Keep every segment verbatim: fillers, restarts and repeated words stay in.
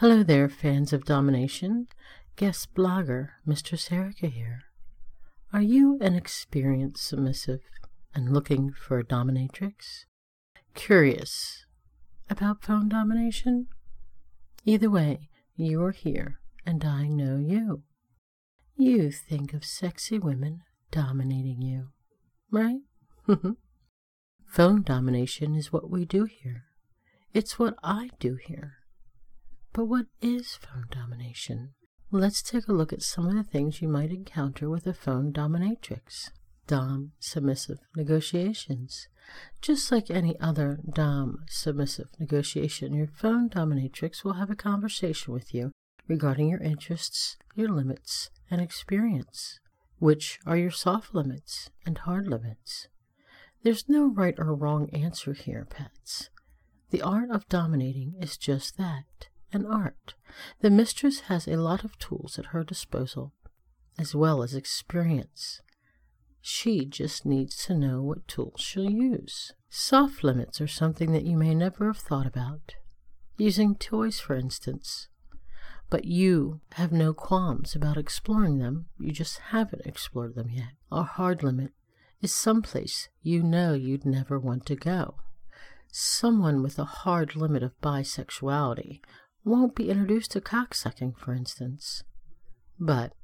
Hello there, fans of domination. Guest blogger, Mistress Erica here. Are you an experienced submissive and looking for a dominatrix? Curious about phone domination? Either way, you're here, and I know you. You think of sexy women dominating you, right? Phone domination is what we do here. It's what I do here. But what is phone domination? Let's take a look at some of the things you might encounter with a phone dominatrix. Dom submissive negotiations. Just like any other Dom submissive negotiation, your phone dominatrix will have a conversation with you regarding your interests, your limits, and experience. Which are your soft limits and hard limits? There's no right or wrong answer here, pets. The art of dominating is just that. An art. The mistress has a lot of tools at her disposal, as well as experience. She just needs to know what tools she'll use. Soft limits are something that you may never have thought about. Using toys, for instance. But you have no qualms about exploring them, you just haven't explored them yet. A hard limit is someplace you know you'd never want to go. Someone with a hard limit of bisexuality won't be introduced to cocksucking, for instance. But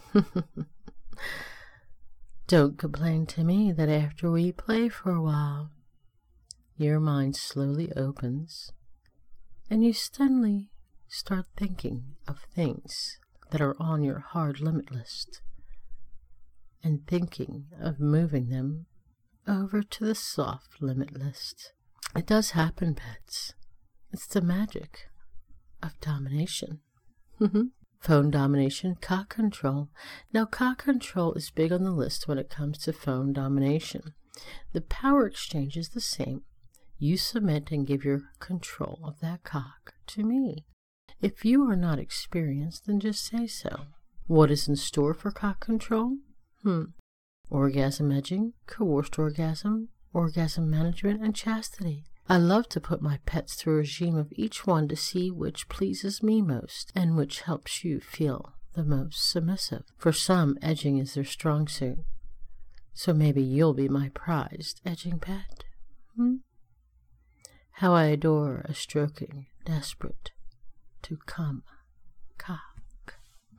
don't complain to me that after we play for a while, your mind slowly opens and you suddenly start thinking of things that are on your hard limit list and thinking of moving them over to the soft limit list. It does happen, pets. It's the magic of domination. Phone domination, cock control. Now, cock control is big on the list when it comes to phone domination. The power exchange is the same. You submit and give your control of that cock to me. If you are not experienced, then just say so. What is in store for cock control? Hmm. Orgasm edging, coerced orgasm, orgasm management, and chastity. I love to put my pets through a regime of each one to see which pleases me most and which helps you feel the most submissive. For some, edging is their strong suit. So maybe you'll be my prized edging pet. Hmm? How I adore a stroking, desperate to come cock.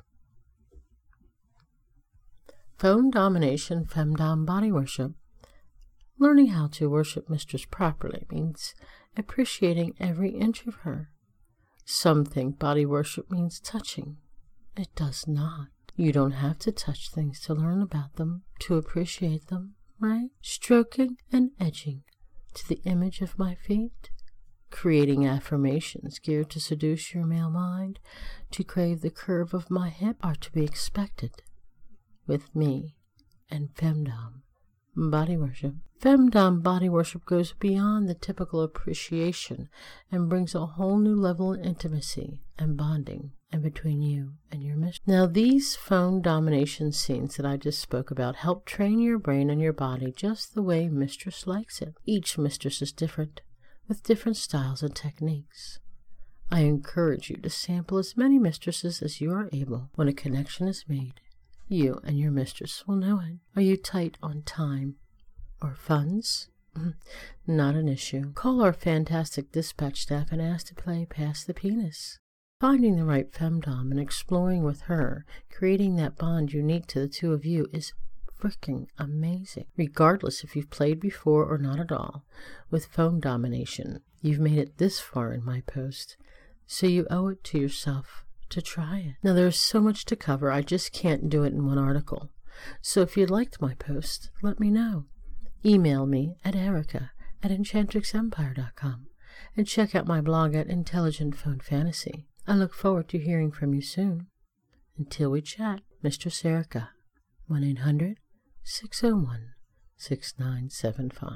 Phone domination, femdom body worship. Learning how to worship mistress properly means appreciating every inch of her. Some think body worship means touching. It does not. You don't have to touch things to learn about them, to appreciate them, right? Stroking and edging to the image of my feet. Creating affirmations geared to seduce your male mind, to crave the curve of my hip are to be expected with me and femdom body worship. Femdom body worship goes beyond the typical appreciation and brings a whole new level of intimacy and bonding in between you and your mistress. Now, these phone domination scenes that I just spoke about help train your brain and your body just the way mistress likes it. Each mistress is different, with different styles and techniques. I encourage you to sample as many mistresses as you are able. When a connection is made, you and your mistress will know it. Are you tight on time or funds? Not an issue. Call our fantastic dispatch staff and ask to play Pass the Penis. Finding the right femdom and exploring with her, creating that bond unique to the two of you is freaking amazing. Regardless if you've played before or not at all, with phone domination, you've made it this far in my post, so you owe it to yourself to try it. Now, there's so much to cover, I just can't do it in one article. So if you liked my post, let me know. Email me at erica at enchantrix empire dot com and check out my blog at Intelligent Phone Fantasy. I look forward to hearing from you soon. Until we chat, Mistress Erica, one eight hundred, six oh one, six nine seven five.